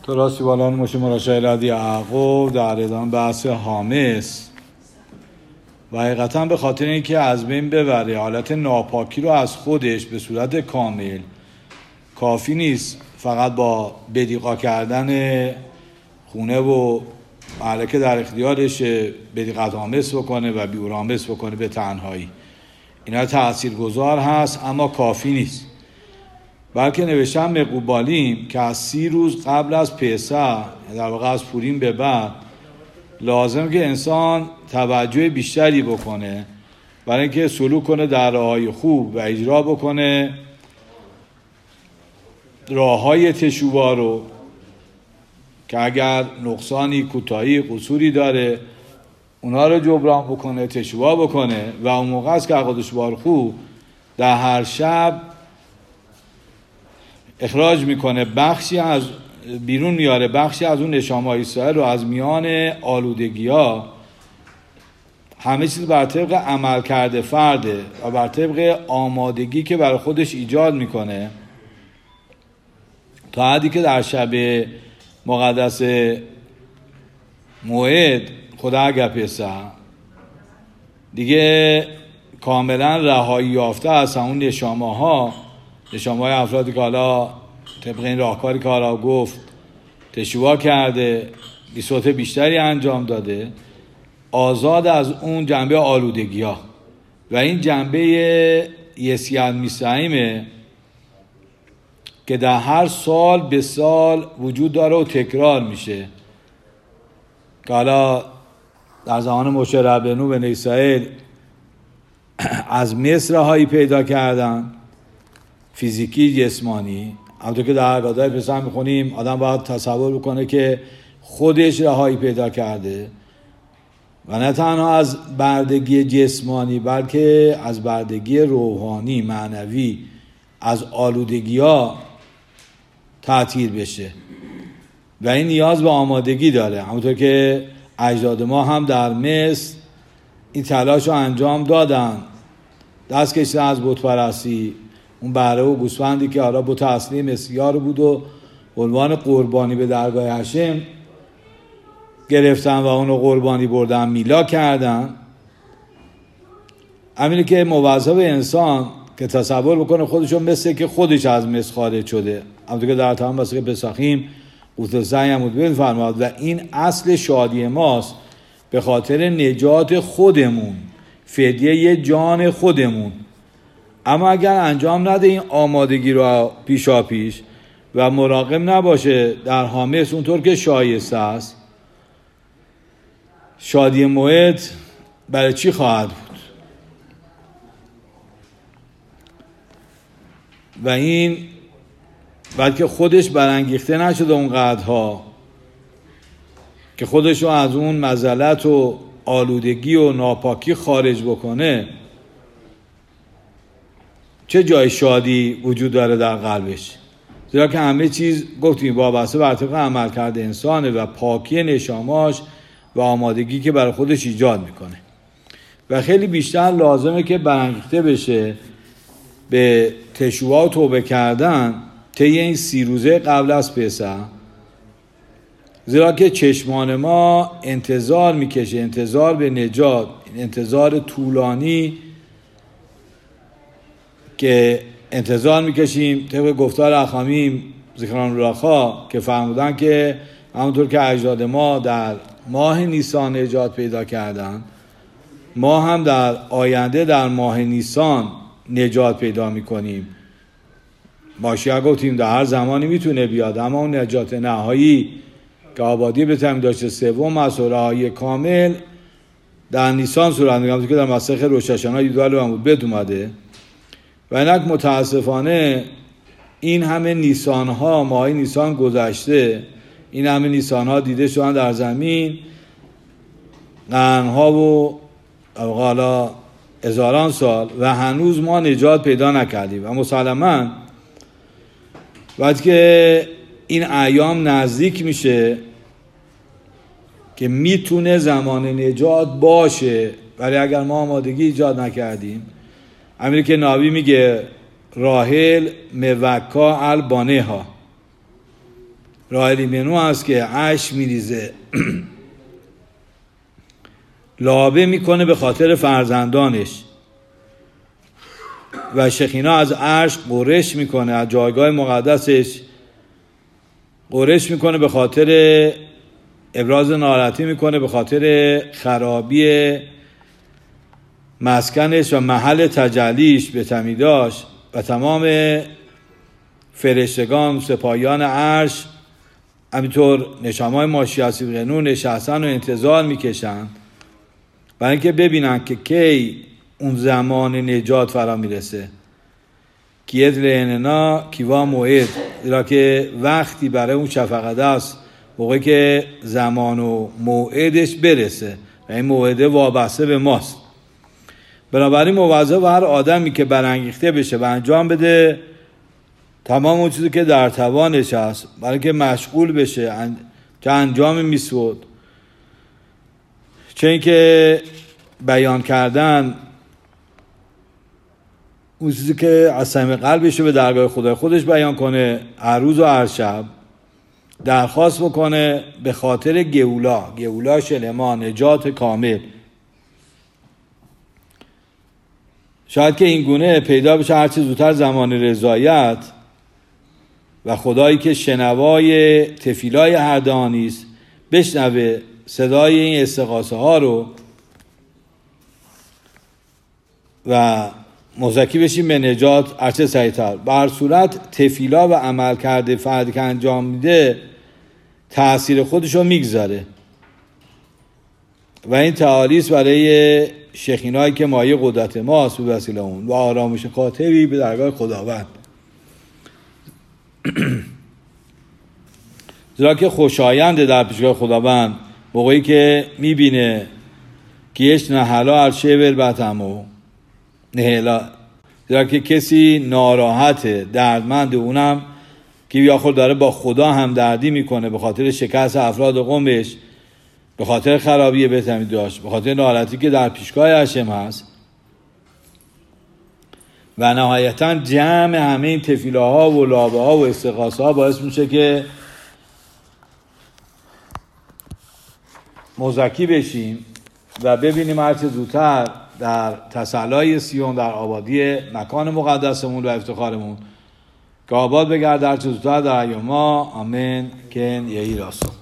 دراستی بالان مشه مراشای لدی یعقوب در ادامه بحث حامس و حقیقتا به خاطر اینکه از بین ببره حالت ناپاکی رو از خودش به صورت کامل، کافی نیست فقط با بدیقا کردن خونه و محله که در اختیارش بدیقت حامس بکنه و بیورامس بکنه به تنهایی. اینا تأثیرگذار هست اما کافی نیست، بلکه نوشتم مقوبالیم که از 30 روز قبل از پسح، در واقع از پوریم به بعد، لازم که انسان توجه بیشتری بکنه برای اینکه سلوک کنه در راههای خوب و اجرا بکنه راههای تشوبا رو که اگر نقصانی، کوتاهی، قصوری داره اونا رو جبران بکنه، تشوبا بکنه و اون موقع است که عقادش بار خوب در هر شب اخراج میکنه، بخشی از بیرون میاره، بخشی از اون نشامهای سایه رو از میان آلودگی ها. همه چیز بر طبق عمل کرده فرده و بر طبق آمادگی که برای خودش ایجاد میکنه تا حدی که در شب مقدس موعد خدا اگر پسح دیگه کاملا رهایی یافته از اون نشامه‌های افرادی که حالا طبق این راهکاری که حالا گفت تشویق کرده، بی‌صوت بیشتری انجام داده، آزاد از اون جنبه آلودگی ها و این جنبه یسیان میسایمه که در هر سال به سال وجود داره و تکرار میشه که حالا در زمان موشه ربنو بنی اسرائیل از مصر هایی پیدا کردن فیزیکی جسمانی. همونطور که در حقیقت پسح میخونیم آدم باید تصور بکنه که خودش رهایی پیدا کرده و نه تنها از بردگی جسمانی بلکه از بردگی روحانی، معنوی، از آلودگی ها تعطیل بشه و این نیاز به آمادگی داره. همونطور که اجداد ما هم در مصر این تلاش رو انجام دادن، دست کشیدن از بت پرستی، اون بره و گوسفندی که حالا بت اصلی مسیحا بود و عنوان قربانی به درگاه هشم گرفتن و اونو قربانی بردن، میلا کردن. همینه که موظف انسان که تصور بکنه خودشون مثل که خودش از مصر خارج شده، همونطور که در تمام واسه پسخیم قوت‌الزنی هم بود فرمود و این اصل شادی ماست به خاطر نجات خودمون، فدیه جان خودمون. اما اگر انجام نده این آمادگی رو پیشا پیش و مراقب نباشه در حامس اونطور که شایسته است، شادی موعد برای چی خواهد بود؟ و این بعد که خودش برانگیخته نشده اونقدرها که خودش رو از اون مزلت و آلودگی و ناپاکی خارج بکنه، چه جای شادی وجود داره در قلبش؟ زیرا که همه چیز گفتیم وابسته بر طبق عمل کرده انسانه و پاکی نشاماش و آمادگی که برای خودش ایجاد میکنه و خیلی بیشتر لازمه که برانگیخته بشه به تشویق و توبه کردن طی این 30 روزه قبل از پسح، زیرا که چشمان ما انتظار میکشه، انتظار به نجات، انتظار طولانی که انتظار میکشیم طبق گفتار اخامیم ذکران رخا که فرمودن که همونطور که اجداد ما در ماه نیسان نجات پیدا کردن، ما هم در آینده در ماه نیسان نجات پیدا میکنیم. ماشیه گفتیم در هر زمانی میتونه بیاد، اما اون نجات نهایی که آبادی به تمام داشته سوم از رهایی کامل در نیسان صورت میگم که در مسخ روش هاشنا یدوال و عمود اومده و اینک متاسفانه این همه نیسان ها، ماهی نیسان گذشته، این همه نیسان ها دیده شدن در زمین قرنها و حالا هزاران سال و هنوز ما نجات پیدا نکردیم و مسلماً وقتی که این ایام نزدیک میشه که میتونه زمان نجات باشه، ولی اگر ما آمادگی ایجاد نکردیم، همین که نبی میگه راحل موکا البانه ها، راه الیمنو هست که عرش میریزه لابه میکنه به خاطر فرزندانش و شخینا از عرش قرش میکنه، از جایگاه مقدسش قرش میکنه، به خاطر ابراز ناراحتی میکنه به خاطر خرابی مسکنش و محل تجلیش به تمیداش و تمام فرشتگان سپاهیان عرش همینطور نشامای ماشیه صدقنو نشستن و انتظار میکشن برای اینکه ببینن که کی اون زمان نجات فرا میرسه. کیت لعننا کیوا موعد، زیرا که وقتی برای اون شفقت است موقعی که زمان و موعدش برسه و این موعده وابسته به ماست. بنابراین موظف هر آدمی که برانگیخته بشه و انجام بده تمام اون چیزی که در توانش هست برای که مشغول بشه چه انجام میسود، چه اینکه بیان کردن اون چیزی که از صمیم قلبش به درگاه خدای خودش بیان کنه هر روز و هر شب، درخواست بکنه به خاطر گئولا شلما، نجات کامل. شاید که این گونه پیدا بشه هرچی زودتر زمان رضایت و خدایی که شنوای تفیلای هر دهانی است بشنوه صدای این استغاثه ها رو و مزکی بشیم به نجات هرچه سریعتر. به هر صورت تفیلا و عمل کرده فردی که انجام میده تأثیر خودش رو میگذاره و این تعالیست برای شیخینایی که مایه قدرت ماست به وسیله اون و آرامش خاطری به درگاه خداوند. زیرا که خوشاینده در پیشگاه خداوند موقعی که میبینه کیش نهلا الشبر بطمو نهلا، زیرا که کسی ناراحته دردمند اونم که بیاخور داره با خدا هم دردی میکنه به خاطر شکست افراد قومش، به خاطر خرابی بیت حمیدش، به خاطر ناراحتی که در پیشگاه هشم هست و نهایتا جمع همه این تفیلاها و لابه ها و استغاثه ها باعث میشه که مزکی بشیم و ببینیم هرچه زودتر در تسلای سیون در آبادی مکان مقدسمون و افتخارمون که آباد بگرد هرچه زودتر در ایام ما. آمین کن یهی راستو.